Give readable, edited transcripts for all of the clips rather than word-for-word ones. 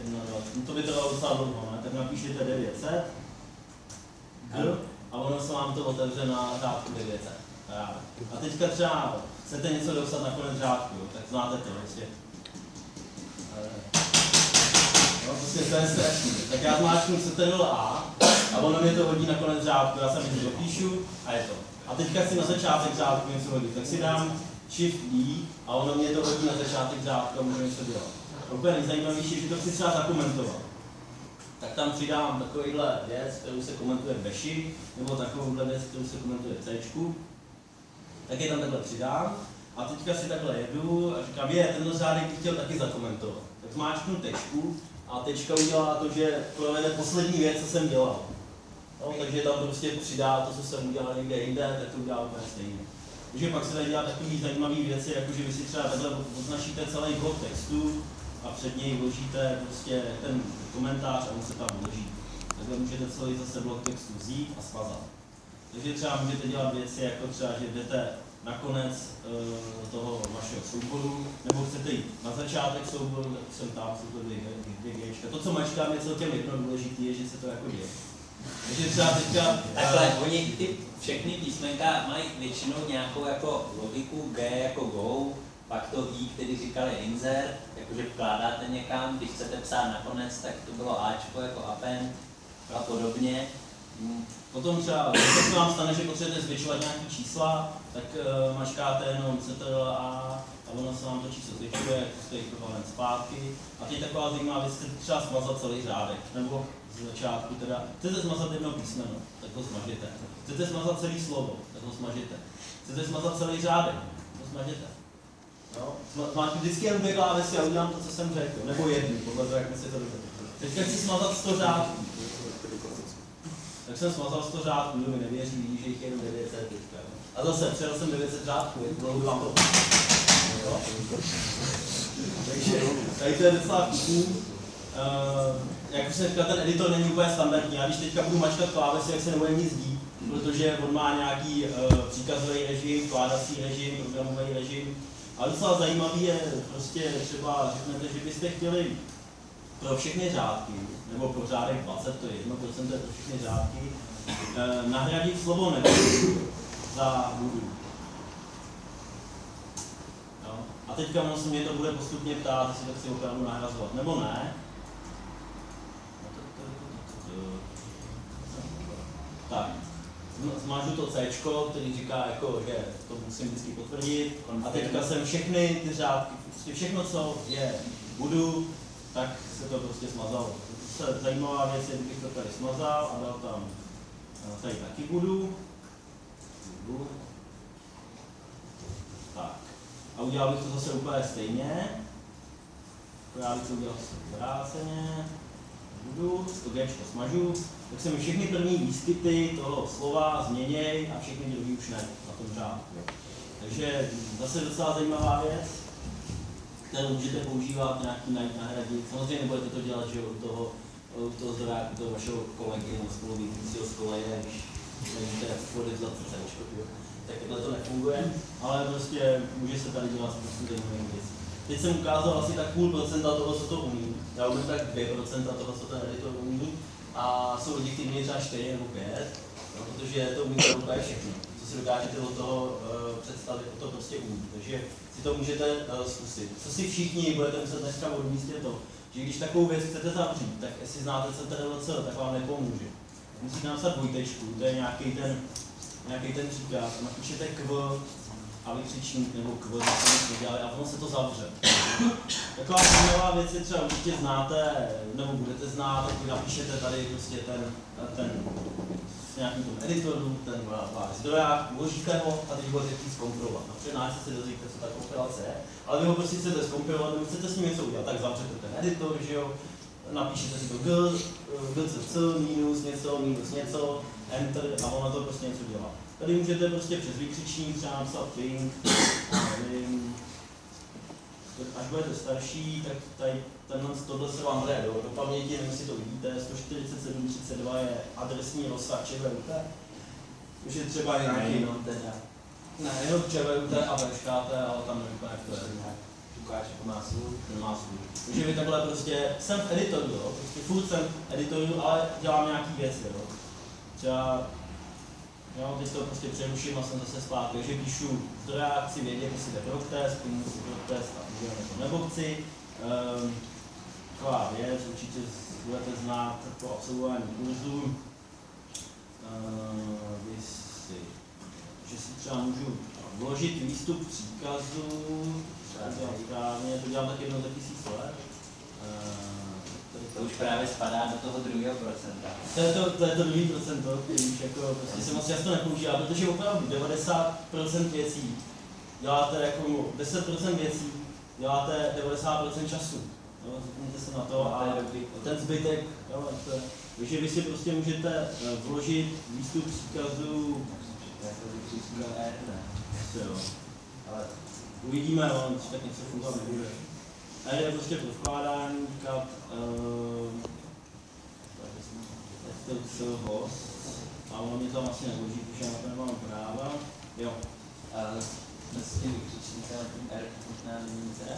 to by trvalo docela dlouho, ne? Tak napíšete 900 G a ono se vám to otevře na řádku 900. A teďka třeba chcete něco dopsat na konec řádku, tak znáte to ještě. No, prostě to je strašný. Tak já zmáčknu Ctrl+A a ono mě to hodí na konec řádku, já jsem něco dopíšu a je to. A teďka si na začátek řádku něco hodí, tak si dám Shift-D a ono mě to hodí na začátek řádku a můžu něco dělat. A úplně nejzajímavější, že to chci třeba zakomentovat. Tak tam přidám takovýhle věc, kterou se komentuje v Bashi, nebo takovouhle věc, kterou se komentuje v C. Tak je tam takhle přidám a teďka si takhle jedu a říkám, tenhle řádek bych chtěl taky zakomentovat. Tak zmáčknu tečku a tečka udělá to, že provede poslední věc, co jsem dělal. No, takže tam prostě přidá to, co jsem udělal někde jinde, tak to udělá úplně stejně. Takže pak se dají dělat takové zajímavé věci, jako že vy si třeba takhle označíte celý blok textu a před něj vložíte prostě ten komentář a on se tam vloží. Takhle můžete celý zase blok textu vzít a smazat. Takže třeba můžete dělat věci, jako třeba, že jdete na konec toho vašeho souboru, nebo chcete jít na začátek souboru, tak jsem tam, jsou to dvě Gčka. To, co mačkám, je celkem jedno důležité, je, že se to jako děje. Takže třeba teďka... Takhle, oni ty všechny písmenka mají většinou nějakou jako logiku G jako go, pak to I, který říkali insert, jakože vkládáte někam, když chcete psát nakonec, tak to bylo Ačko jako append a podobně. Potom třeba, když se vám stane, že potřebujete zvětšovat nějaké čísla, tak mačkáte jenom Ctrl+A a ono se vám to číslo zvětšuje, to je ekvivalent zpátky. A teď taková zajímavá věc, chcete třeba smazat celý řádek, nebo z začátku teda, chcete smazat jedno písmeno, tak ho smažete. Chcete smazat celý slovo, tak ho smažete. Chcete smazat celý řádek, to smažete. No, máte vždycky jen dvě klávesy a udělám to, co jsem řekl, nebo jednu, podle toho, jak mi si to dobře. Teďka chci smazat 100 řádků. Tak jsem smazal 100 řádků, kdo mi nevěří, vidí, že jich je jenom 900 teďka. A zase přijel jsem 900 řádků, dlouho vám to. Takže tady to je docela vtipný. Jak už jsem říkal, ten editor není úplně standardní. Já když teďka budu mačkat klávesy, jak se nebude nic dít, protože on má nějaký příkazový režim, vkládací režim, programový režim. A docela zajímavý je prostě třeba, řeknete, že byste chtěli pro všechny řádky, nebo pro řádek 20, to je 1% pro všechny řádky, nahradit slovo nebo za budu. No. A teďka ono se mě to bude postupně ptát, jestli to chci opravdu nahrazovat, nebo ne. Tak, zmážu to C, který říká, jako, že to musím vždycky potvrdit. A teďka jsem všechny ty řádky, prostě všechno, co je budu, tak se to prostě smazalo. Zajímavá věc je, kdybych to tady smazal a dal tam tady taky budu. Tak. A udělal bych to zase úplně stejně. Já bych to udělal obráceně. Budu, to Gčko smažu. Tak se mi všechny první výskyty toho slova změněj a všechny druhý už ne na tom řádku. Takže zase docela zajímavá věc, kterou můžete používat nějaký nahradit. Samozřejmě nebudete to dělat, že u toho zdrojáku, toho vašeho kolegy nebo spoluvícího z koleje, když nevíte, jak odevzat CCčko, tak takhle to nefunguje, ale prostě může se tady dělat spoustu zajímavých věcí. Teď jsem ukázal asi tak 0,5% toho, co to umí. Já umím tak 2% toho, co ten editor umí. A jsou lidi, kteří měli třeba 4 nebo 5, no, protože to umí úplně všechno. Co si dokážete od toho představit, to prostě umí. Takže si to můžete zkusit. Co si všichni budete muset dneska odmíst je to, že když takovou věc chcete zavřít, tak jestli znáte Ctrl+C, tak vám nepomůže. Musíte napsat dvojtečku, to je nějaký ten příklad. Napíšete kv a vykřičník nebo kv, a ono se to zavře. Taková zajímavá věc je třeba určitě znáte, nebo budete znát, tak napíšete tady prostě ten s nějakým editoru, ten váš zdroják, uložíte ho a teď ho chcete zkompilovat. A přednášce se dozvíte, co ta kompilace je, ale vy ho prostě chcete zkompilovat, nebo chcete s ním něco udělat, tak zavřete ten editor, že jo, napíšete si to gcc, minus něco, enter a ono to prostě něco dělá. Tady můžete prostě přes vykřičník třeba napsat ping, nevím, až budete starší, tak tady tohle se vám hraje do paměti, nevím, jestli to vidíte, 147.32 je adresní rozsah ČVUT, už je třeba nějaký, ne, jenom ČVUT a VŠKT, ale tam nevím, jak to je. Lukáš má svůj. Nemá svůj. Takže vy takhle prostě, jsem v editoru, jo, prostě furt jsem v editoru, ale dělám nějaký věci, jo. Třeba, jo, teď to prostě přeruším a jsem zase zpátky, takže píšu zdroják, chci vědět, jestli jde proctest, komu si proctest a uděláme to nebo chci. Taková věc, určitě budete znát jako absolvování kurzu. Že si třeba můžu vložit výstup příkazu, to dělám tak jednou za 1000 let. To už právě spadá do toho druhého procenta. To je to druhý procento, který už jako prostě se moc často nepoužívá, protože opravdu 90% věcí děláte jako 10% věcí, děláte 90% času. Jo, zapomněte se na to a ten zbytek, jo, takže vy si prostě můžete vložit výstup příkazu. Jo. Ale uvidíme, on tak něco fungovat nebude. A je prostě pro vkládání, říkat, host, a on mě tam asi nevloží, protože na to nemám práva. Jo. S tím vykřičníkem na tím R možná není teda?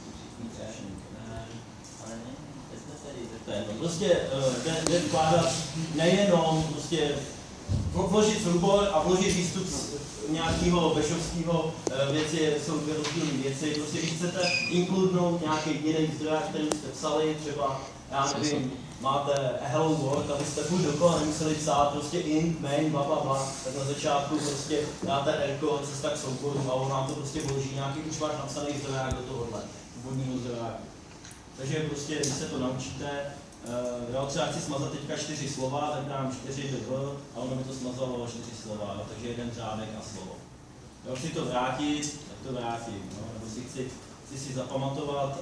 Ale ne, teď jsme se říct. Prostě jde vkládat nejenom prostě vložit soubor a vložit výstup nějakého bešovského věci, jsou dvě rozdílné věci. Prostě když chcete inkludnout nějaký jiný zdroj, který jste psali, třeba, já nevím, máte hello world, abyste furt dokola nemuseli psát prostě int, main, blablabla, tak na začátku prostě dáte erko, cesta k souboru a on nám to prostě vloží nějaký už váš napsaný zdroják do tohohle původního zdrojáku. Takže prostě, když se to naučíte, jo, třeba chci smazat teďka 4 slova, tak dám 4 do a ono mi to smazalo 4 slova, jo, takže jeden řádek a slovo. Jo, chci to vrátit, tak to vrátím, no, nebo si chci si zapamatovat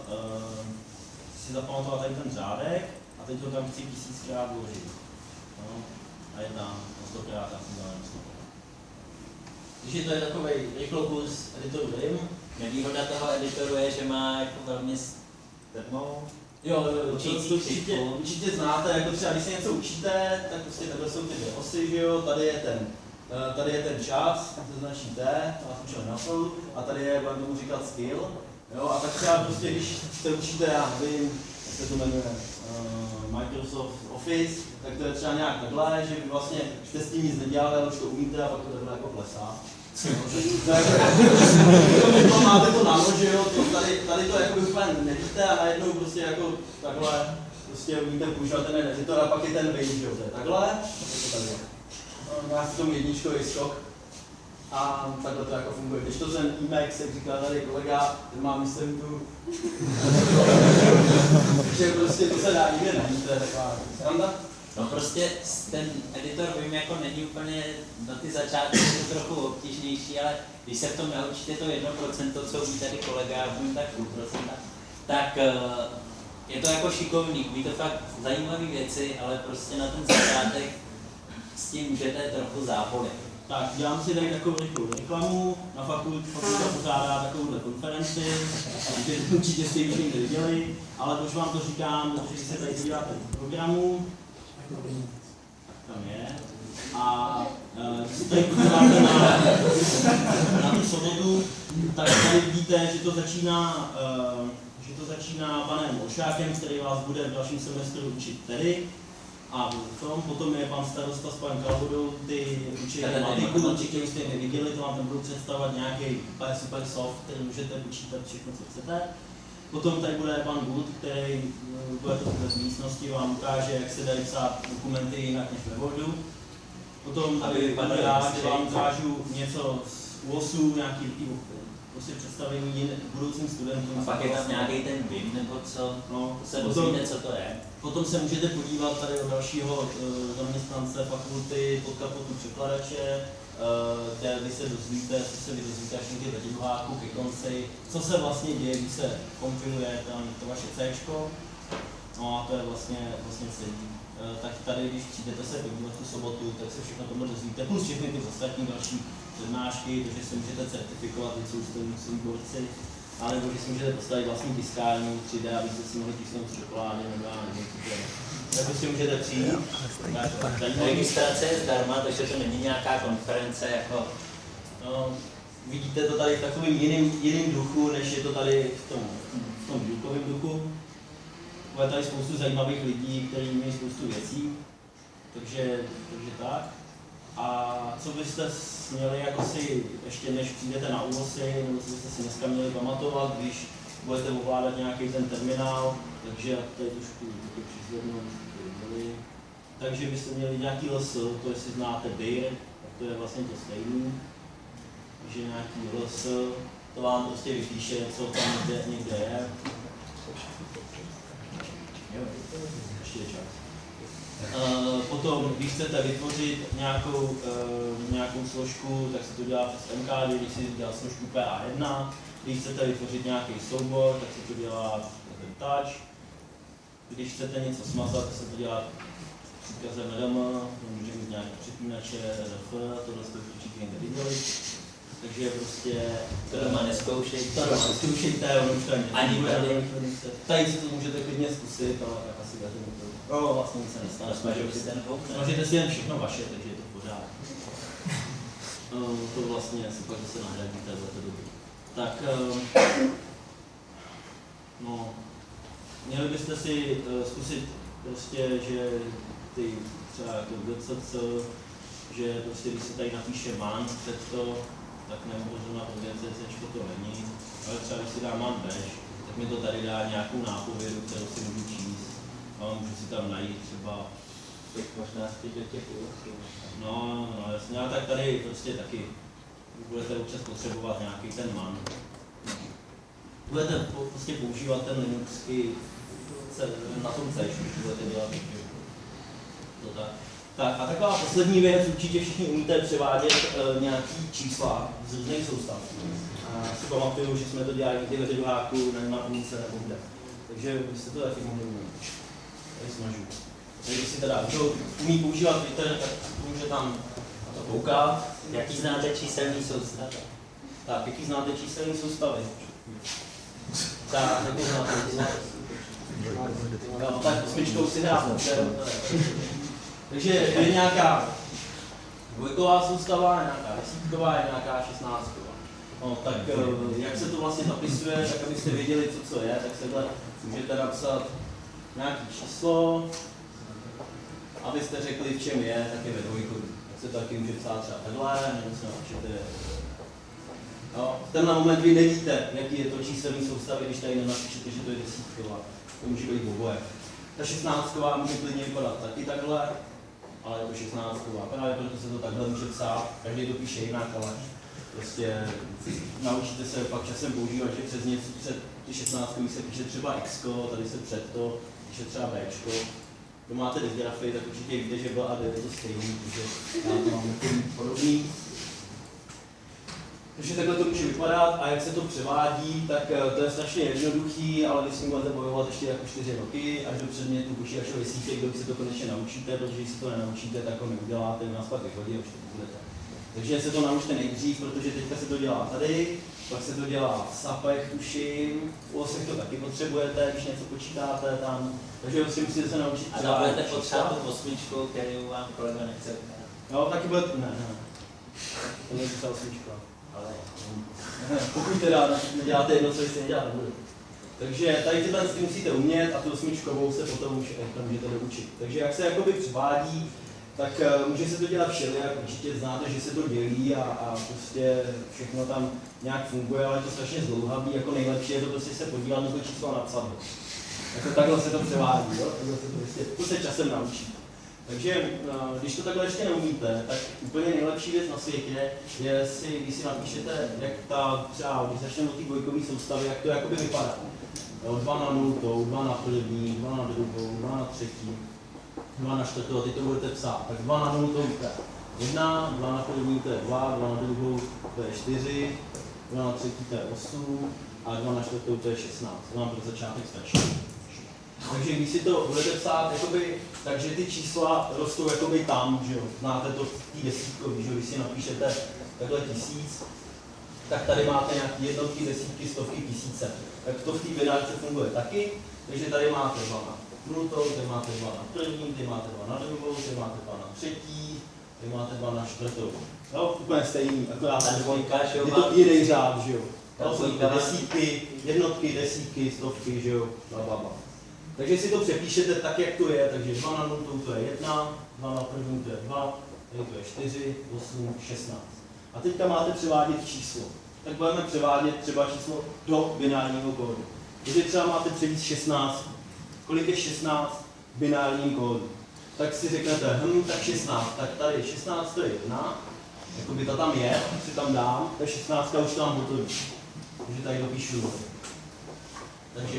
tady ten řádek a teď ho tam chci 1000krát vložit. No, a je tam, a 100krát já jsem dal slovo. Takže to je takový rychlokurs editoru Vim. Nevýhoda toho editoru je, že má jako velmi strmou. Jo, to určitě znáte, jako třeba když se něco učíte, tak prostě takhle jsou ty dvě osy, že jo, tady je ten čas, to značí T, to vás učil na soud, a tady je, budeme tomu říkat skill, jo, a tak třeba prostě, když se učíte, já nevím, jak se to jmenuje, Microsoft Office, tak to je třeba nějak takhle, že vy vlastně jste s tím nic nedělali, ale už to umíte a pak to takhle jako plesá. To máte to na noži, jo, tady to jako úplně nevíte a najednou prostě jako takhle, prostě umíte používat ten editor a pak je ten range, jo, to je takhle, to takhle. Má si tomu jedničkový skok a takhle to jako funguje. Když to ten Emacs, jak říká tady kolega, ten má myslím tu, že prostě to se dá nikde najít, to je taková sranda. No prostě ten editor Vim jako není úplně, do ty začátky je to trochu obtížnější, ale když se v tom naučíte to 1%, co umí tady kolega, já umím tak 0,5%, tak je to jako šikovný, umí to fakt zajímavé věci, ale prostě na ten začátek s tím můžete trochu zápolit. Tak, dělám si tady takovou rychlou reklamu, na fakulta pořádá takovouhle konferenci, takže určitě jste ji už někde viděli, ale proč vám to říkám, protože když se tady podíváte do programu, tam je, a když se tady podíváte na tu sobotu, tak tady vidíte, že to začíná panem Olšákem, který vás bude v dalším semestru učit tedy. A potom je pan starosta s panem Kalvodou, ty učí matematiku, určitě už jste je neviděli, to vám tam budou představovat nějaký super soft, který můžete počítat všechno, co chcete. Potom tady bude pan Wood, který bude to v místnosti, vám ukáže, jak se dají psát dokumenty jinak než ve Wordu. Potom tady vám ukážu něco z UOSu, nějaký prostě představení budoucím studentům. A pak je tam nějaký ten Vim nebo co? No, to se dozvíte, co to je. Potom se můžete podívat tady od dalšího zaměstnance fakulty pod kapotu překladače, kde vy se dozvíte, co se vy dozvíte až někdy ve druháku ke konci, co se vlastně děje, když se kompiluje to vaše C-čko. No a to je vlastně celý. Tak tady, když přijdete se podívat tu sobotu, tak se všechno tohle dozvíte, plus všechny ty ostatní další přednášky, takže se můžete certifikovat, vy jsou svý borci, alebo že si můžete postavit vlastní tiskárnu 3D, abyste si mohli tisknout čokolády, nebo já nevím, tak prostě můžete přijít. Registrace je zdarma, takže to není nějaká konference jako... No, vidíte to tady v takovém jiném duchu, než je to tady v tom dílkovém duchu. Bude tady spoustu zajímavých lidí, kteří mají spoustu věcí, takže tak. A co byste měli jako si, ještě než přijdete na ÚOSy, nebo co byste si dneska měli pamatovat, když budete ovládat nějaký ten terminál, takže tady trošku přizvednu, takže byste měli nějaký LS, to jestli znáte DIR, tak to je vlastně to stejný, že nějaký LS, to vám prostě vypíše, co tam někde je. Ještě je čas. Potom, když chcete vytvořit nějakou složku, tak se to dělá přes MKD, když si dělá složku PA1. Když chcete vytvořit nějaký soubor, tak se to dělá ten touch. Když chcete něco smazat, tak se to dělá příkazem RM, může mít nějaké přepínače, RF, tohle jste určitě někde viděli. Takže prostě... To neskoušejte. Ono už tady ani tady si to můžete klidně zkusit, ale tak asi vezmu to. No, vlastně nic se nestane. Můžete si jen všechno vaše, takže je to pořád. To vlastně si pak zase nahradíte za to dobu. Tak, no, měli byste si zkusit prostě, že ty třeba jako DCC, že prostě když se tady napíše man před to, tak nebo zrovna to DCC to není, ale třeba když si dá man bash, tak mi to tady dá nějakou nápovědu, kterou si můžu číst, a můžu si tam najít třeba možná spíš do těch úvod. No jasně, ale tak tady prostě taky budete občas potřebovat nějaký ten man. Budete prostě používat ten Linuxky na tom C, když budete dělat to tak. Tak a taková poslední věc, určitě všichni umíte převádět nějaký čísla z různých soustav. A si pamatuju, že jsme to dělali někdy ve druháku, na půlce nebo kde. Takže byste to taky mohli umět. Tady snažu. Když si teda umí používat Twitter, tak může tam na to koukat. Jaký znáte číselný soustavy? Tak, jaký znáte číselný soustavy? Tak, jaký znáte číselný no, tak osmičkou si hrát. Takže je nějaká dvojková soustava, nějaká desítková, je nějaká 16. No, tak jak se to vlastně zapisuje, tak abyste věděli, co je, tak se můžete napsat nějaké číslo, abyste řekli, v čem je, tak je ve dvojku. Tak se to taky může psát třeba takhle, nebo se napíšete. No, v tenhle moment vy nevíte, jaký je to číselný soustavy, když tady nenapíšete, že to je desítková. To může být oboje. Ta 16ková může klidně vypadat taky takhle, ale je to 16ková. Právě proto se to takhle může psát, každý to píše jinak, ale prostě naučíte se pak časem používat, že přes něco, před ty 16 se píše třeba X, tady se před to píše třeba B. Kdo máte dysgrafii, tak určitě víte, že byl a D je to stejný, takže já to mám podobný. Takže takhle to může vypadat a jak se to převádí, tak to je strašně jednoduchý, ale vy s tím budete bojovat ještě jako 4 roky až do předmětu počítačové sítě, kdo si to konečně naučíte, protože když si to nenaučíte, tak ho neuděláte, vy nás pak vyhodí a už to nebudete. Takže se to naučte nejdřív, protože teďka se to dělá tady, pak se to dělá v SAPech, tuším, v OSech to taky potřebujete, když něco počítáte tam, takže si musíte se naučit. A tam budete potřebovat tu osmičku, kterou vám kolega nechce ukázat. Jo, taky bude, ne. To není ta osmička. Ale pokud teda neděláte jedno, co jste nedělat nebudu. Takže tady tyhle musíte umět a tu osmičkovou se potom už můžete doučit. Takže jak se jakoby převádí, tak může se to dělat všelijak, určitě znáte, že se to dělí a prostě všechno tam nějak funguje, ale je to strašně zdlouhavý, jako nejlepší je to prostě se podívat na to číslo a napsat ho. Jako takhle se to převádí, jo? Takhle se to prostě, to se časem naučí. Takže když to takhle ještě neumíte, tak úplně nejlepší věc na světě je když si napíšete, jak ta třeba, když začneme od té dvojkové soustavy, jak to jakoby vypadá. 2 na 0, 2 na první, 2 na druhou, 2 na třetí, 2 na čtvrtou, a teď to budete psát. Tak 2 na 0 to je 1, 2 na první to je 2, 2 na druhou to je 4, 2 na třetí to je 8 a 2 na čtvrtou to je 16. To vám pro začátek stačí. Takže když si to budete psát, jakoby, takže ty čísla rostou jakoby tam, že jo, znáte to v té desítkový, že jo, když si napíšete takhle 1000, tak tady máte nějaké jednotky, desítky, stovky, tisíce. Tak to v té binařce funguje taky, takže tady máte 2 na nultou, tady máte 2 na první, tady máte 2 na druhou, tady máte 2 na třetí, Tady máte 2 na čtvrtou. Jo, úplně stejný, akorát Ta dvojka, že jo, je má to jiný řád, že jo. Ta To jsou dvojka má- desítky, jednotky, desítky, stovky, že jo, blablabla. Takže si to přepíšete tak, jak to je, takže 2 na 0 to je 1, 2 na první to je 2, tady to je 4, 8, 16. A teďka máte převádět číslo. Tak budeme převádět třeba číslo do binárního kódu. Takže třeba máte převíst 16. Kolik je 16 v binárním kódu? Tak si řeknete, tak 16, tak tady 16 to je 1, jakoby to tam je, tak si tam dám, to je 16 už tam hotový. Takže tady dopíšu 0. Takže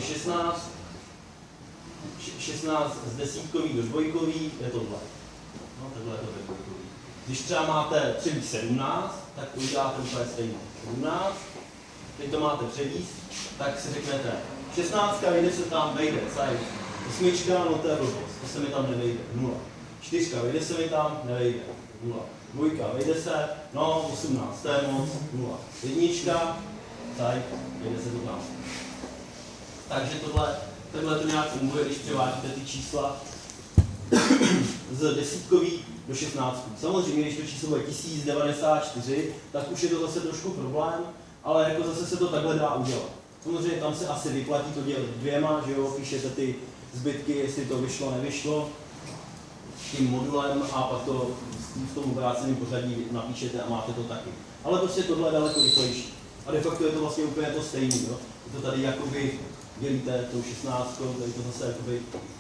16 z desítkový do dvojkový je tohle. No, takhle je to dvojkový. Když třeba máte převíst 17, tak to uděláte úplně stejně. 17, teď to máte převíst, tak si řeknete, 16 vyjde se tam, vejde, sajt. 8, no to je blbost, to se mi tam nevejde, 0. 4 vyjde se mi tam, nevejde, 0. 2 vejde se, no 18, to je moc, 0. 1, sajt, vejde se to tam. Takže takhle to nějak funguje, když převádíte ty čísla z desítkový do 16. Samozřejmě, když to číslo bude 1094, tak už je to zase trošku problém, ale jako zase se to takhle dá udělat. Samozřejmě tam se asi vyplatí to dělat dvěma, že jo, píšete ty zbytky, jestli to vyšlo, nevyšlo, tím modulem a pak to v tom obráceném pořadí napíšete a máte to taky. Ale prostě tohle je daleko rychlejší. A de facto je to vlastně úplně to stejné, jo. Je to tady jakoby dělíte tou 16, tady to zase jakoby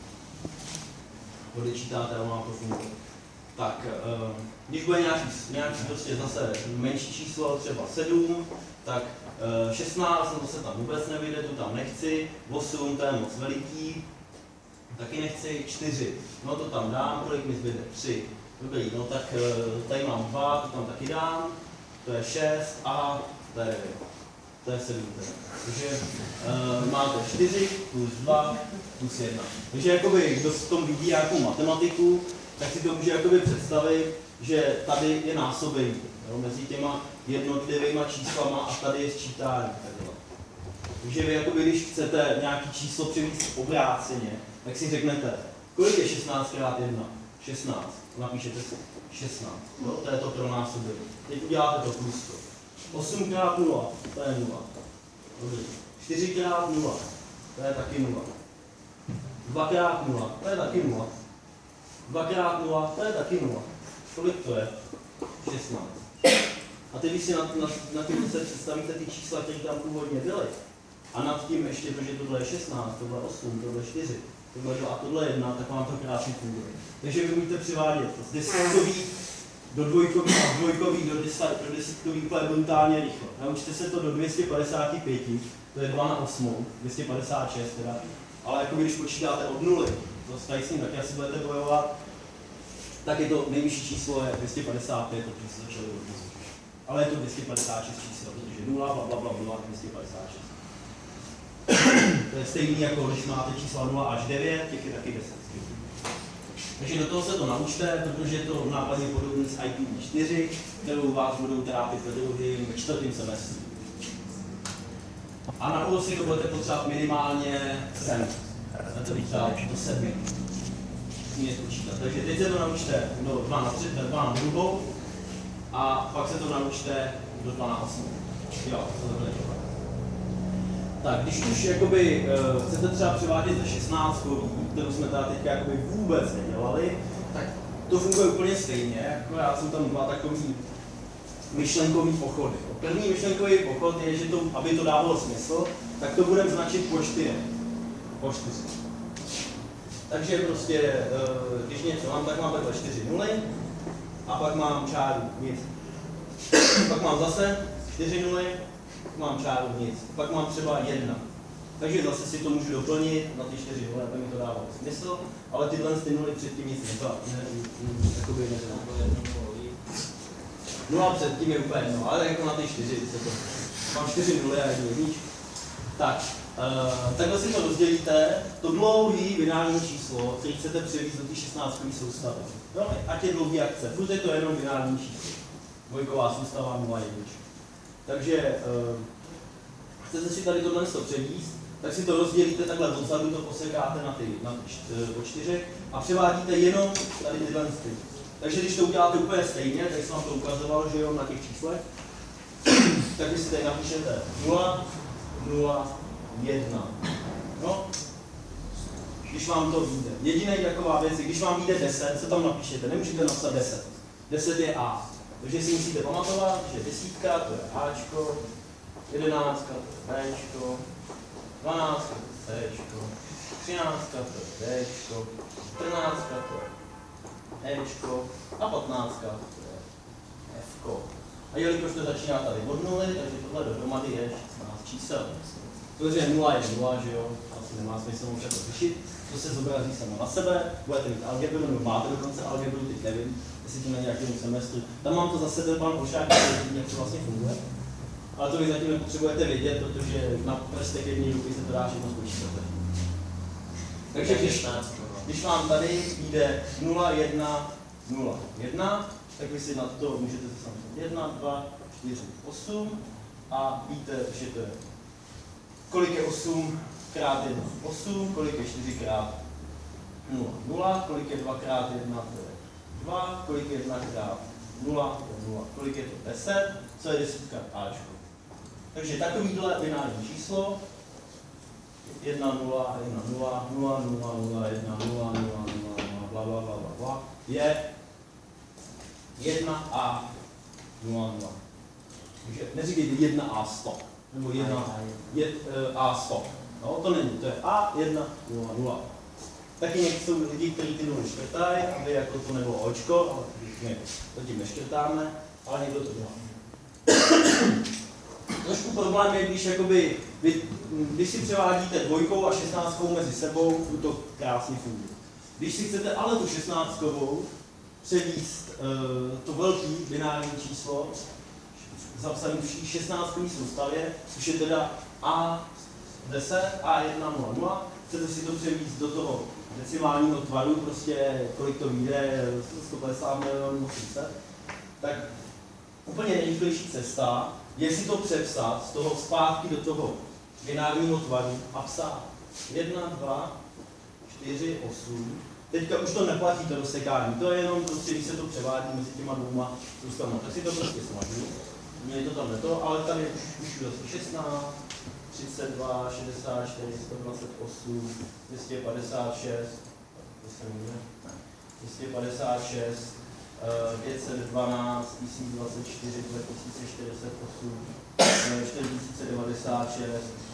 odečítáte a má to funguje. Tak, když bude nějaký prostě zase menší číslo, třeba 7, tak 16, no to se tam vůbec nevyjde, to tam nechci, 8, to je moc veliký, taky nechci, 4, no to tam dám, kolik mi zbyde, 3, dobrý, no tak tady mám 2, to tam taky dám, to je 6, aha, to je 9. To je 7 teda. Takže máte 4 plus 2 plus 1. Takže jakoby, kdo v tom vidí nějakou matematiku, tak si to může jakoby představit, že tady je násobení mezi těma jednotlivýma číslama a tady je sčítání. Takže vy jakoby, když chcete nějaký číslo převíst obráceně, tak si řeknete, kolik je 16 x 1? 16. Napíšete si 16. No, to je to pro násobení. Teď uděláte to plus to. 8 x 0, to je 0. Dobře. 4 x 0, to je taky 0. 2 x 0, to je taky 0. 2 x 0, to je taky 0. Kolik to je? 16. A teď, když si na tím se představíte ty čísla, které tam původně byly, a nad tím ještě to, že tohle je 16, tohle je 8, tohle je 4, tohle je 2 a tohle je 1, tak vám to krásně funguje. Takže vy můžete přivádět z desítkový do dvojkový a dvojkový do desítkový úplně brutálně rychle. Naučte se to do 255, to je 2 na 8, 256 teda, ale jako když počítáte od nuly, to s tím taky asi budete bojovat, tak je to nejvyšší číslo je 255, protože se začali od nuly. Ale je to 256 číslo, protože 0, blablabla, 256. To je stejný jako když máte čísla 0 až 9, těch je taky 10. Takže do toho se to naučte, protože je to nápadně podobný s IPv4, kterou vás budou trápit ve druhém, ve 4. semestru. A na úvod si to budete potřebovat minimálně 7. To třeba do 7. Umět počítat. Takže teď se to naučte do 2 na 2 a pak se to naučte do 2 na 8. Jo, to takhle. Tak, když už jakoby, chcete třeba převádět za 16, kterou jsme teda teďka jakoby vůbec nedělali, tak to funguje úplně stejně, akorát jsou tam 2 takový myšlenkový pochody. První myšlenkový pochod je, že to, aby to dávalo smysl, tak to budeme značit po 4. Po 4. Takže prostě, když něco mám, tak mám takhle 4 nuly a pak mám čáru nic. Pak mám zase 4 nuly, mám čáru nic. Pak mám třeba 1. Takže zase si to můžu doplnit na ty 4 nuly, aby mi to dávalo smysl, ale tyhle ty nuly předtím nic nedělá. No a předtím je úplně jedno, ale jako na ty 4 se to. Mám 4 nuly a 1 jedničku. Tak, takhle si to rozdělíte, to dlouhý binární číslo, který chcete převízt do ty 16 soustavy. No, ať je dlouhý jak chce, furt je to jenom binární číslo. Dvojková soustava 0 1. Takže chcete si tady tohle převízt, tak si to rozdělíte takhle odzadu, to posekáte na ty po 4 a převádíte jenom tady tyhle Takže když to uděláte úplně stejně, tak jsem vám to ukazoval, že jo, na těch číslech, tak vy si tady napíšete 0, 0, 1. No, když vám to vyjde. Jediná taková věc, když vám vyjde 10, co tam napíšete? Nemůžete napsat 10. 10 je A. Takže si musíte pamatovat, že 10 to je Ačko, 11 to je Bčko, 12 to je Cčko, 13 to je Dčko, 14 to je Ečko a 15 to je Fko. A jelikož to začíná tady od nuly, takže tohle dohromady je 16 čísel. Protože 0 je 0, že jo, asi nemá smysl muset to řešit. To se zobrazí samo na sebe, budete mít algebru, nebo máte dokonce algebru, teď nevím, jestli to na nějakém semestru. Tam mám to zase ten pan Polšák, jak to vlastně funguje. Ale to vy zatím nepotřebujete vědět, protože na prstech jedné ruky se to dá všechno spočítat. Takže když vám tady jde 0, 1, 0, 1, tak vy si na to můžete se samozřejmě 1, 2, 4, 8 a víte, že to je kolik je 8 krát 1, 8, kolik je 4 krát 0, 0, kolik je 2 krát 1, to je 2, kolik je 1 krát 0, to je 0, kolik je to 10, co je 10 krát Ačko. Takže takovýhle binární číslo 1, 0, 1, 0, 0, 0, 0, 1, 0, 0, 0, 0, bla, bla, bla, bla, je 1 a 0, 0. Takže neříkejte 1 a 100, nebo 1 a 100. No, to není, to je A, 1, 0, 0. Taky jsou lidi, kteří ty nuly škrtají, aby jako to nebylo očko, ale my to tím neškrtáme, ale někdo to dělá. Trošku problém je, když jakoby, když si převádíte 2 a 16 mezi sebou, to krásně funguje. Když si chcete ale tu 16 převíst to velký binární číslo, zapsané v 16 soustavě, což je teda A10, A1, 0, 0, chcete si to převíst do toho decimálního tvaru, prostě kolik to vyjde, 150 milionů 30, tak úplně nejrychlejší cesta je si to přepsat z toho zpátky do toho binárního tvaru a psát 1, 2, 4, 8. Teďka už to neplatí to rozsekání, to je jenom prostě, když se to převádí mezi těma dvouma soustavama, tak si to prostě smažu. Mně to tam neto, ale tady už vlastně 16, 32, 64, 128, 256, 256, 512, 1024, 2048, 4096,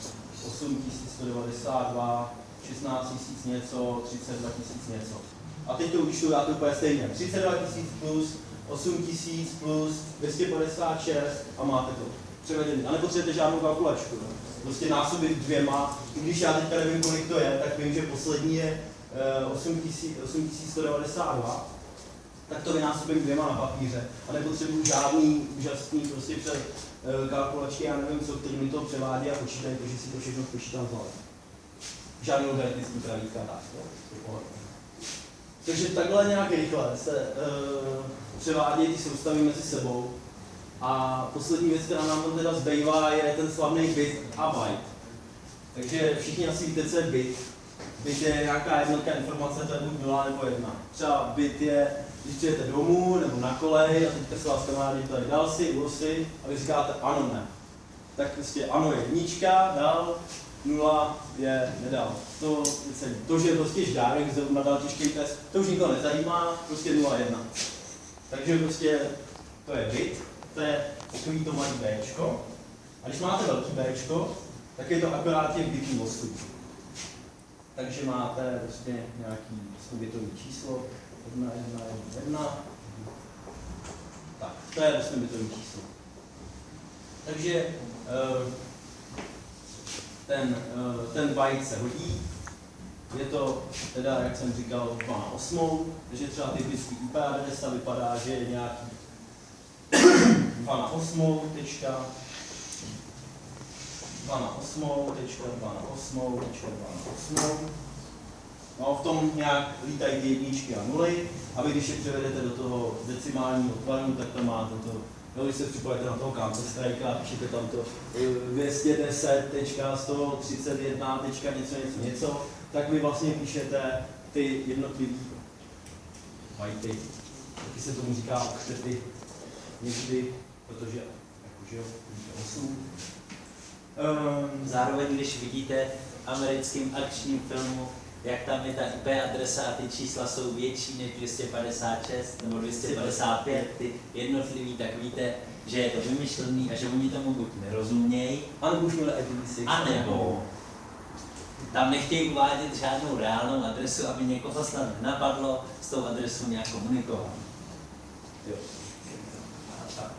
8192, 16 000 něco, 32 000 něco. A teď to už já to úplně stejně. 32 000 plus 8 000 plus 256 a máte to převedený. A nepotřebujete žádnou kalkulačku. No. Prostě násobit 2, i když já teďka nevím, kolik to je, tak vím, že poslední je 8192, tak to vynásobím 2 na papíře a nepotřebuji žádný úžasný prostě kalkulačky, já nevím co, který mi to převádí a počítají, protože si to všechno počítám z hlavy. Žádný logaritmický pravítka, tak. Takže takhle nějak rychle se převádějí ty soustavy mezi sebou. A poslední věc, která nám tam teda zbývá, je ten slavný bit a byte. Takže všichni asi víte, co je bit. Bit je nějaká jednotka informace, to je buď 0 nebo 1. Třeba bit je, když přijete domů nebo na kolej a teďka se vás kamarádi tady dal si, urosy a vy říkáte ano, ne. Tak prostě ano je jednička, dal, 0 je nedal. To, že prostě ždárek zrovna dal těžký test, to už nikoho nezajímá, prostě 0 1. Takže prostě to je bit, to je takový to malý Bčko. A když máte velký Bčko, tak je to akorát těch bitů odstup. Takže máte prostě nějaký bitový číslo, 1, 1, 1, 1. Tak, to je 8-bitový číslo. Takže ten byte se hodí, je to teda, jak jsem říkal, 2 na 8, takže třeba typický IP adresa vypadá, že je nějaký 2 na 8, tečka, 2 na 8, tečka, 2 na 8, tečka, 2 na 8. No, v tom nějak lítají ty jedničky a nuly, a vy když je převedete do toho decimálního tvaru, tak tam máte to. No, když se připojíte na toho Counter Strike a píšete tam to 210.131. něco, tak vy vlastně píšete ty jednotlivé byty. taky se tomu říká oktety někdy, protože jakože 8. Zároveň, když vidíte v americkém akčním filmu, jak tam je ta IP adresa a ty čísla jsou větší než 256 nebo 255, ty jednotlivý, tak víte, že je to vymyšlený a že oni tomu buď nerozumějí, anebo už měli IPv6. anebo tam nechtějí uvádět žádnou reálnou adresu, aby někoho snad nenapadlo s tou adresou nějak komunikovat. Jo. Tak.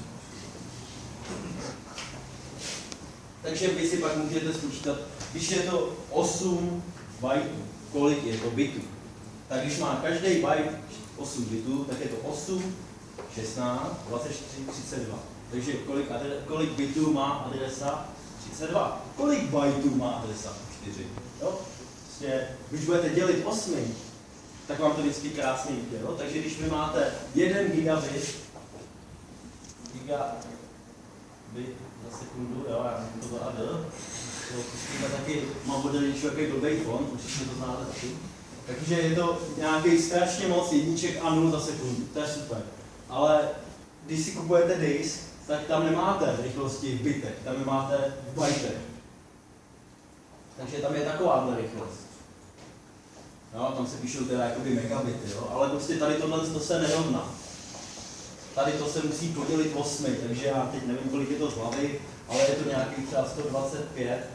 Takže vy si pak můžete spočítat, když je to 8 bajtů, kolik je to bitů. Tak když má každý byte 8 bitů, tak je to 8, 16, 24, 32. Takže kolik bitů má adresa? 32. Kolik bajtů má adresa? 4. Jo? Prostě, když budete dělit 8, tak vám to vždycky krásně jde. Jo? Takže když vy máte 1 gigabit za sekundu, jo, já to za AD, to taky mám moderní člověk blbej fond, určitě to znáte taky. Takže je to nějaký strašně moc jedniček a 0 za sekundu, to je super. Ale když si kupujete disk, tak tam nemáte rychlosti v bitech, tam je máte v bajtech. Takže tam je takováhle rychlost. Jo, tam se píšou teda jakoby megabity, jo, ale prostě tady tohle to se nerovná. Tady to se musí podělit 8, takže já teď nevím, kolik je to z hlavy, ale je to nějaký třeba 125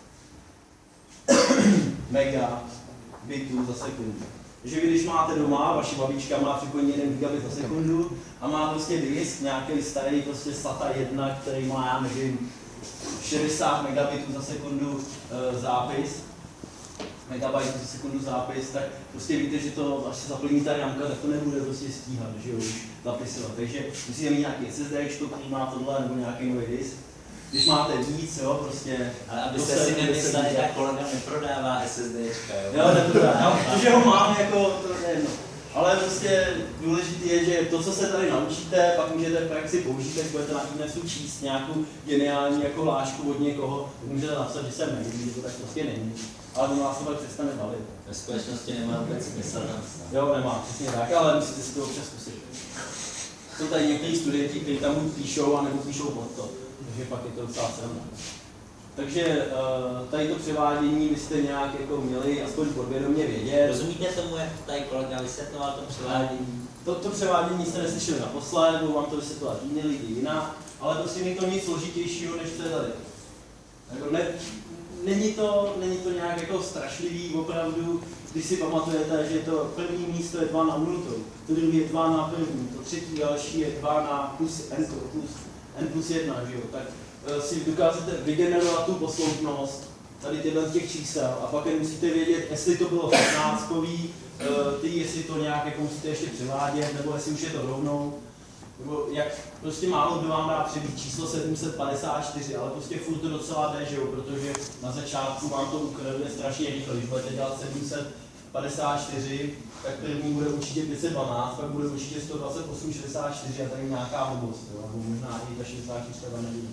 megabitů za sekundu. Takže vy, když máte doma, vaše babička má připojený 1 gigabit za sekundu a má prostě disk, nějaký starý prostě SATA 1, který má, já nevím, 60 megabitů za sekundu zápis, megabajtů za sekundu zápis, tak prostě víte, že to, až se zaplní ta ramka, tak to nebude prostě stíhat, že jo, už zapisovat. Takže musíte mít nějaký SSD, který má tohle, nebo nějaký nový disk. Když máte víc, jo, prostě... Ale abyste si nemysleli, tak kolega neprodává SSDčka, jo? Jo, neprodává, protože ho mám jako, to je jedno. Ale prostě důležité je, že to, co se tady naučíte, pak můžete v praxi použít, až budete na internetu číst nějakou geniální jako hlášku od někoho, můžete napsat, že jsem neví, že to tak prostě není. Ale to vás to pak přestane bavit. Ve skutečnosti nemá vůbec smysl napsat. Jo, nemá, přesně tak, ale musíte si to občas zkusit. Jsou tady někteří studenti, kteří tam buď píšou, anebo píšou pod to. Takže pak je to docela sranda. Takže tady to převádění byste nějak jako měli aspoň podvědomě vědět. Rozumíte tomu, jak tady kolega vysvětloval to převádění? To převádění jste neslyšeli naposled, budu vám to vysvětlovat jiný lidi jinak, ale prostě není to nic složitějšího, než co je tady. Jako není to nějak jako strašlivý, opravdu, když si pamatujete, že to první místo je 2 na 0, to druhé je 2 na první, to třetí další je 2 na n plus 1, že jo, tak si dokážete vygenerovat tu posloupnost tady těchto těch čísel a pak jen musíte vědět, jestli to bylo 15kový, jestli to nějak jako musíte ještě převádět, nebo jestli už je to rovnou, nebo jak prostě málo kdo vám dá přebít číslo 754, ale prostě furt to docela jde, že jo, protože na začátku vám to ukradne strašně rychle, když budete dělat 754, tak první bude určitě 512, pak bude určitě 128, 64 a tady nějaká blbost, jo, nebo možná i ta 64 tam nebude.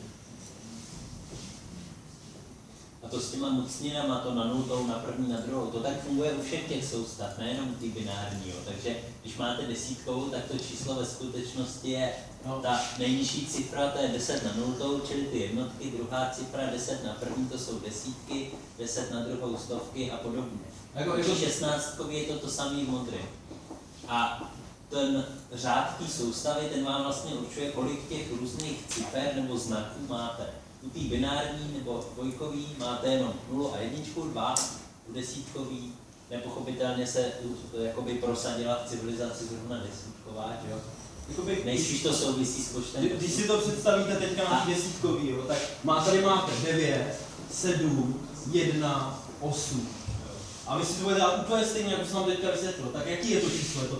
A to s těma mocninama, to na nultou, na první, na druhou, to tak funguje u všech těch soustav, nejenom ty binární. Jo. Takže když máte desítkovou, tak to číslo ve skutečnosti je ta nejnižší cifra, to je 10 na nultou, čili ty jednotky, druhá cifra 10 na první, to jsou desítky, 10 na druhou stovky a podobně. Jako 16 je to samý v modrém. A ten řád té soustavy, ten vám vlastně určuje, kolik těch různých cifer nebo znaků máte. U té binární nebo dvojkový máte jenom 0 a 1, 2, u desítkový nepochopitelně se jakoby prosadila v civilizaci zrovna desítková, že jo? Nejspíš to souvisí s počtem. Když si to představíte teďka na desítkový, jo, tak tady máte 9, 7, 1, 8. A vy si to budete dát úplně stejně, jako jsem vám teďka vysvětlil. Tak jaký je to číslo? Je to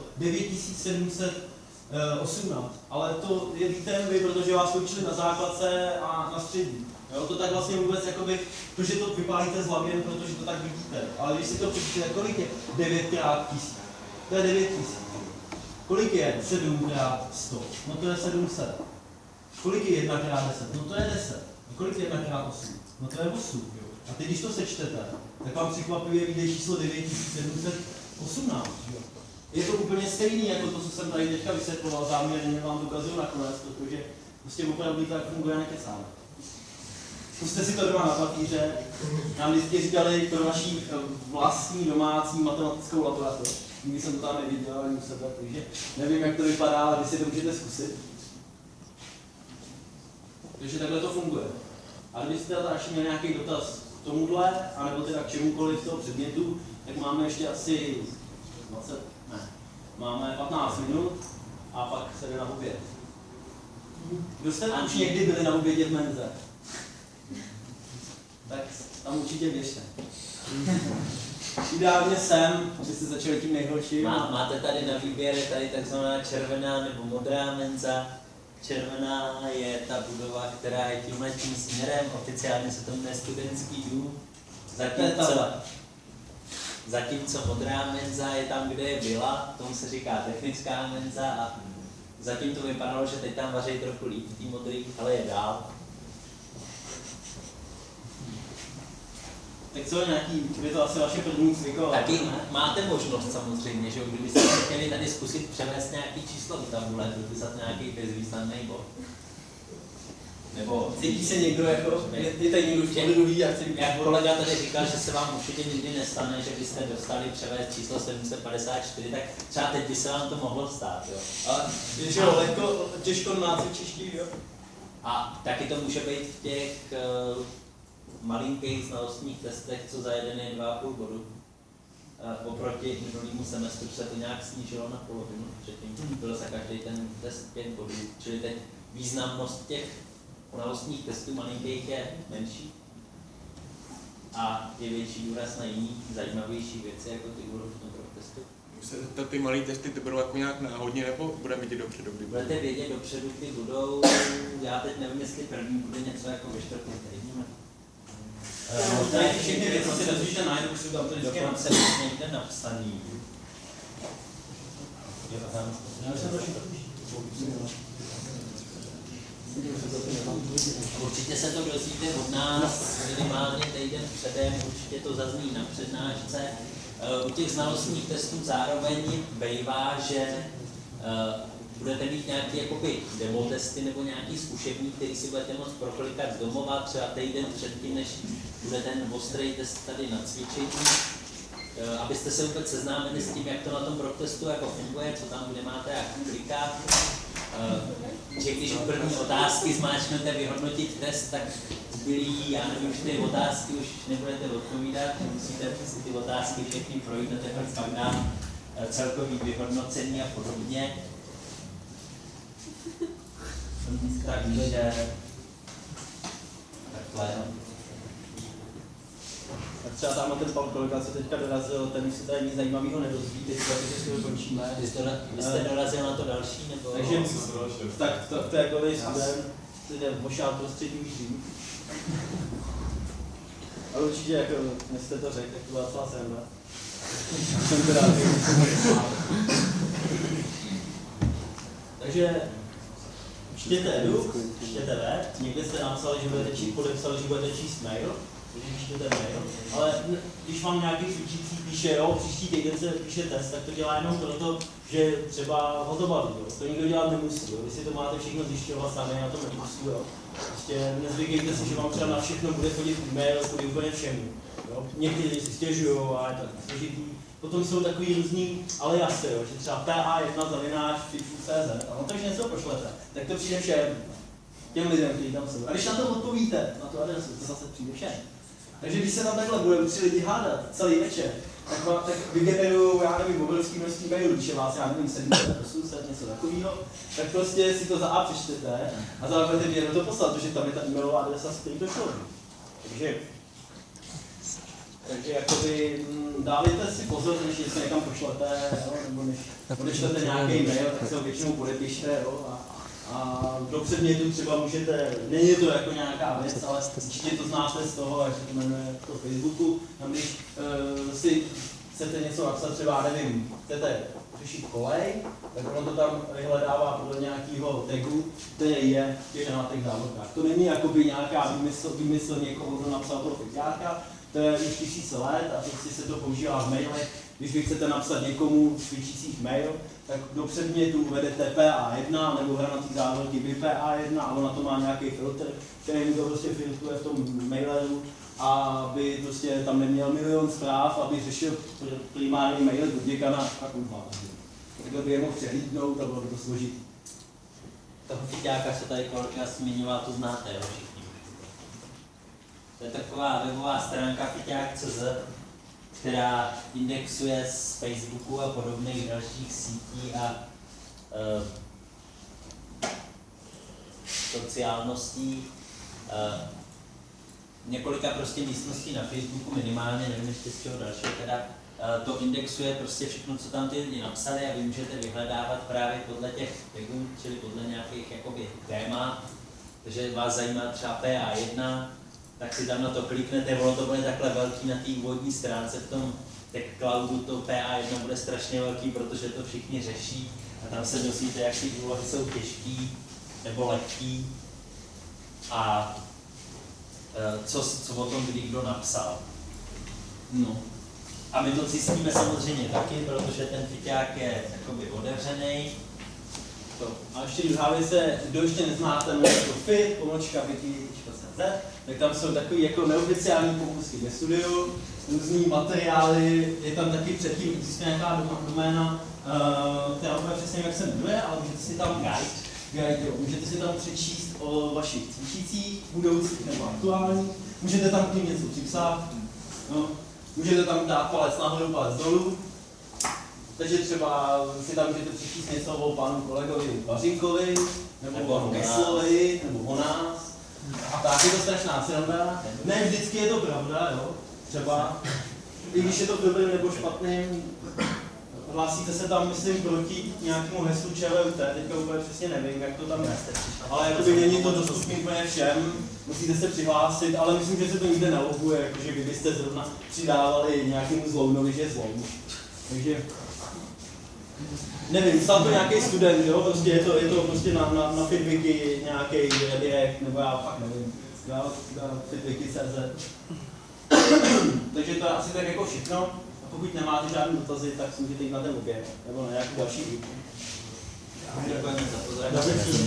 9718, ale to je víte vy, protože vás učili na základce a na střední. Jo, to tak vlastně vůbec jakoby, to, že to vypálíte z hlavy, protože to tak vidíte. Ale když si to přečíte, kolik je 9 krát 1000? To je 9000. Kolik je 7 krát 100? No to je 700. Kolik je 1 krát 10? No to je 10. A kolik je 1 krát 8? No to je 8. Jo. A teď, když to sečtete, tak vám překvapivě vyjde číslo 9718. Jo. je to úplně stejný, jako to, co jsem tady teďka vysvětloval, záměrně vám to ukazuju nakonec, protože prostě opravdu tak funguje, nekecáme. Zkuste si to doma na papíře, nám vždycky říkali pro naší vlastní domácí matematickou laboratoř. Nikdy jsem to tam neviděl ani u sebe, takže nevím, jak to vypadá, ale vy si to můžete zkusit. Takže takhle to funguje. A kdybyste další měli nějaký dotaz k tomuhle, anebo teda k čemukoliv z toho předmětu, tak máme ještě asi 20, ne, máme 15 minut a pak se jde na oběd. Kdo jste tam už někdy byli na obědě v menze? Tak tam určitě běžte. Ideálně sem, abyste začali tím nejhorším. Máte tady na výběr tady takzvaná červená nebo modrá menza. Červená je ta budova, která je tímhletím směrem, oficiálně se to jmenuje Studentský dům. Zatímco modrá menza je tam, kde je byla, tomu se říká technická menza a zatím to vypadalo, že teď tam vaří trochu líp v té modrý, ale je dál. Tak co, je to asi vaše první cviklo? Taky máte možnost samozřejmě, že kdybyste chtěli tady zkusit převést nějaký číslo do tabule, vypsat nějaký bezvýznamný bod. Nebo cítí se někdo jako, je tady někdo v druhý, jak kolega tady říkal, že se vám určitě nikdy nestane, že byste dostali převést číslo 754, tak třeba teď by se vám to mohlo stát, jo. A když jo, lehko, těžko nácvičiští, jo. A taky to může být v těch malinkých znalostních testech, co za jeden je 2,5 bodu. Oproti minulému semestru se to nějak snížilo na polovinu, předtím bylo za každý ten test 5 bodů, čili teď významnost těch znalostních testů malinkých je menší a je větší důraz na jiný zajímavější věci, jako ty budou v tom testu. Ty malé testy to budou jako nějak náhodně, nebo budeme vidět dopředu? Budete vědět dopředu, kdy budou, já teď nevím, jestli první bude něco jako ve čtvrtém týdnu. Tady všechny věci si dozvíte najdu, už jsou tam to vždycky dokonce někde napsaný. Určitě se to dozvíte od nás minimálně týden předem, určitě to zazní na přednášce. U těch znalostních testů zároveň bývá, že budete mít nějaké jakoby demo testy nebo nějaký zkušební, který si budete moct proklikat z domova třeba týden předtím, než bude ten ostrý test tady nacvičit, abyste se vůbec seznámili s tím, jak to na tom protestu jako funguje, co tam kde máte, jak klikat. Že když u první otázky zmáčknete vyhodnotit test, tak zbylý, já nevím, už ty otázky už nebudete odpovídat, musíte si ty otázky všechny projít a teprve pak dám celkový vyhodnocení a podobně. Takže takhle. Tak třeba tamhle ten pan kolega, co teďka dorazil, ten už se tady nic zajímavého nedozví, teď si to končíme. Vy jste dorazil na to další, nebo? Takže tak to je jako student, který jde vošát prostřední dřív. Ale určitě, jako, než jste to řekl, tak to byla celá sranda. Jsem to rád. Takže čtěte eduk, čtěte web, někde jste napsali, že budete číst, podepsali, že budete číst mail, takže čtěte mail, ale když vám nějaký cvičící píše, jo, příští týden se píše test, tak to dělá jenom proto, že třeba ho to baví, jo. To nikdo dělat nemusí, jo. Vy si to máte všechno zjišťovat sami na tom eduksu, jo. Prostě nezvykejte si, že vám třeba na všechno bude chodit mail, chodí úplně všemu, jo. Někdy si stěžujou a je tak složitý. Potom jsou takový různý aliasy, jo, že třeba PA1/Fifu.cz, a no takže něco pošlete, tak to přijde všem, těm lidem, kteří tam jsou. A když na to odpovíte, na tu adresu, to zase přijde všem. Takže když se tam takhle budou 3 lidi hádat celý večer, tak vygenerují, já nevím, obrovský množství mailů, když je vás, já nevím, 700, 800, něco takového, tak prostě si to za A přečtete a za B budete vědět, to poslat, protože tam je ta e-mailová adresa, s kterým to šlo. Takže jakoby dávejte si pozor, než něco někam pošlete, jo, nebo než odešlete nějaký mail, tak se ho většinou podepište, jo, a do předmětu třeba můžete, není to jako nějaká věc, ale určitě to znáte z toho, jak se to jmenuje to Facebooku, tam když si chcete něco napsat, třeba nevím, chcete řešit kolej, tak ono to tam vyhledává podle nějakého tagu, který je na těch závodkách. To není jakoby nějaká vymysl někoho, kdo napsal toho fyziáka, to je už 1000 let a prostě se to používá v mailech, když vy chcete napsat někomu švičících mail, tak do předmětu uvedete PA1 nebo hranatý závorky VPA1 a ona to má nějaký filtr, který mi to prostě filtruje v tom maileru, aby prostě tam neměl milion zpráv, aby řešil primární mail do děkana a kurva. Takhle by je mohl přehlídnout a bylo by to složitý. Toho fyťáka se tady kolikrát zmiňoval, to znáte, jo, všichni. To je taková webová stránka fyťák.cz, která indexuje z Facebooku a podobných dalších sítí a sociálností několika prostě místností na Facebooku minimálně, nevím ještě z čeho dalšího, teda to indexuje prostě všechno, co tam ty lidi napsali a vy můžete vyhledávat právě podle těch tagů, čili podle nějakých jakoby témat, takže vás zajímá třeba PA1, tak si tam na to kliknete, ono to bude takhle velký na té úvodní stránce v tom TechCloudu, to PA1 bude strašně velký, protože to všichni řeší a tam se dozvíte, jak ty úlohy jsou těžký nebo lehký a co o tom kdy kdo napsal. No. A my to zjistíme samozřejmě taky, protože ten fyťák je jakoby otevřený. A ještě druhá věc je, kdo ještě neznáte můj profil, _wiki.cz, tak tam jsou takový jako neoficiální pomůcky ve studiu, různý materiály, je tam taky předtím existuje nějaká doména, která úplně přesně jak se jmenuje, ale můžete si tam můžete si tam přečíst o vašich cvičících, budoucích nebo aktuálních, můžete tam k nim něco připsat, no. Můžete tam dát palec nahoru, palec dolů. Takže třeba si tam můžete přečíst něco o panu kolegovi Vařinkovi, nebo o Kesslovi, nebo o nás. Tak je to strašná sranda. Ne vždycky je to pravda, jo. Třeba, i když je to dobrým nebo špatným, hlásíte se tam, myslím, proti nějakému heslu ČVUT, teďka úplně přesně nevím, jak to tam je. Ale jakoby není to dostupné úplně všem, musíte se přihlásit, ale myslím, že se to nikde neloguje, jakože kdybyste zrovna přidávali nějakému zlounovi, že je zloun. Takže nevím, psal to nějaký student, jo, prostě je to prostě na Fitwiki nějaký redirect, nebo já fakt nevím, na fitwiki.cz. Takže to je asi tak jako všechno. A pokud nemáte žádné dotazy, tak si můžete jít na ten oběd, nebo na nějakou další výuku. Děkujeme za pozornost.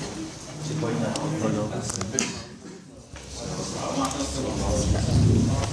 Připojíme.